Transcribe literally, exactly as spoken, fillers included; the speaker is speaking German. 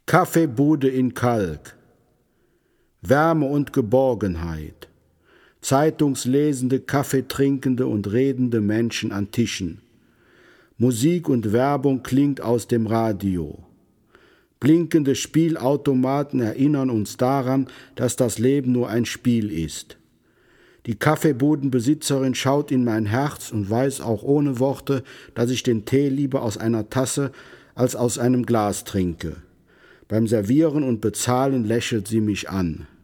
Kaffeebude in Kalk, Wärme und Geborgenheit, zeitungslesende, kaffeetrinkende und redende Menschen an Tischen. Musik und Werbung klingt aus dem Radio. Blinkende Spielautomaten erinnern uns daran, dass das Leben nur ein Spiel ist. Die Kaffeebudenbesitzerin schaut in mein Herz und weiß auch ohne Worte, dass ich den Tee lieber aus einer Tasse als aus einem Glas trinke. Beim Servieren und Bezahlen lächelt sie mich an.